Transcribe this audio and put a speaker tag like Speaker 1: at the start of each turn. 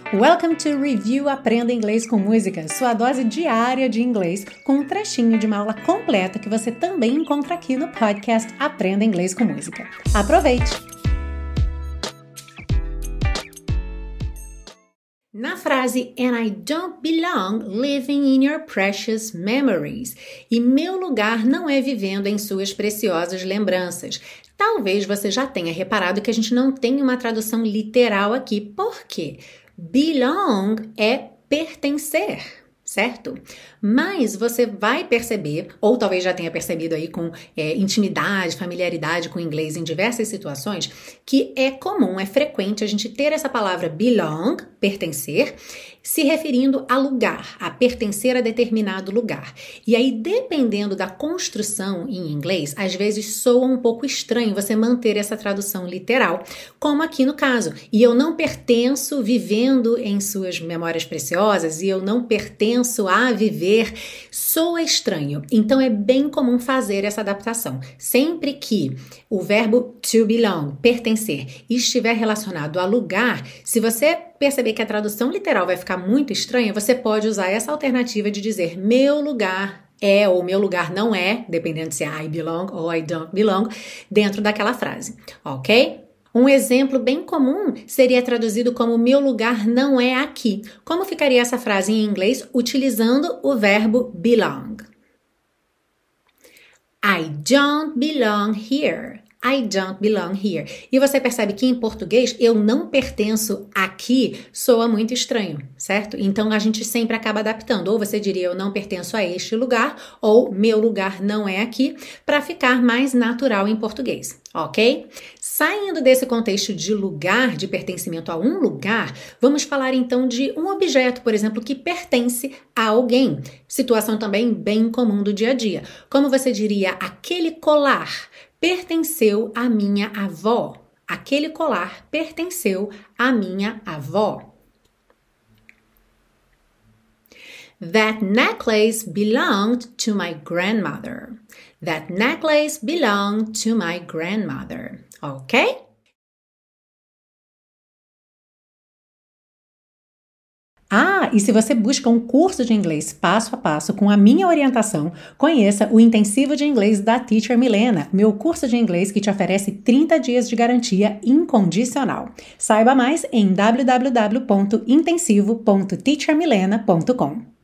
Speaker 1: Welcome to Review Aprenda Inglês com Música, sua dose diária de inglês, com um trechinho de uma aula completa que você também encontra aqui no podcast Aprenda Inglês com Música. Aproveite! Na frase And I don't belong living in your precious memories. E meu lugar não é vivendo em suas preciosas lembranças. Talvez você já tenha reparado que a gente não tem uma tradução literal aqui. Por quê? Belong é pertencer, certo? Mas você vai perceber, ou talvez já tenha percebido aí com intimidade, familiaridade com o inglês em diversas situações, que é comum, é frequente a gente ter essa palavra belong, pertencer, se referindo a lugar, a pertencer a determinado lugar. E aí, dependendo da construção em inglês, às vezes soa um pouco estranho você manter essa tradução literal, como aqui no caso. E eu não pertenço vivendo em suas memórias preciosas, e eu não pertenço a viver, soa estranho. Então, é bem comum fazer essa adaptação. Sempre que o verbo to belong, pertencer, estiver relacionado a lugar, se você perceber que a tradução literal vai ficar muito estranha, você pode usar essa alternativa de dizer meu lugar é ou meu lugar não é, dependendo se é I belong ou I don't belong, dentro daquela frase, ok? Um exemplo bem comum seria traduzido como meu lugar não é aqui. Como ficaria essa frase em inglês utilizando o verbo belong? I don't belong here. I don't belong here. E você percebe que em português eu não pertenço aqui soa muito estranho, certo? Então a gente sempre acaba adaptando. Ou você diria eu não pertenço a este lugar ou meu lugar não é aqui para ficar mais natural em português, ok? Saindo desse contexto de lugar, de pertencimento a um lugar, vamos falar então de um objeto, por exemplo, que pertence a alguém. Situação também bem comum do dia a dia. Como você diria, aquele colar pertenceu à minha avó. Aquele colar pertenceu à minha avó. That necklace belonged to my grandmother. That necklace belonged to my grandmother. Ok? E se você busca um curso de inglês passo a passo com a minha orientação, conheça o Intensivo de Inglês da Teacher Milena, meu curso de inglês que te oferece 30 dias de garantia incondicional. Saiba mais em www.intensivo.teachermilena.com.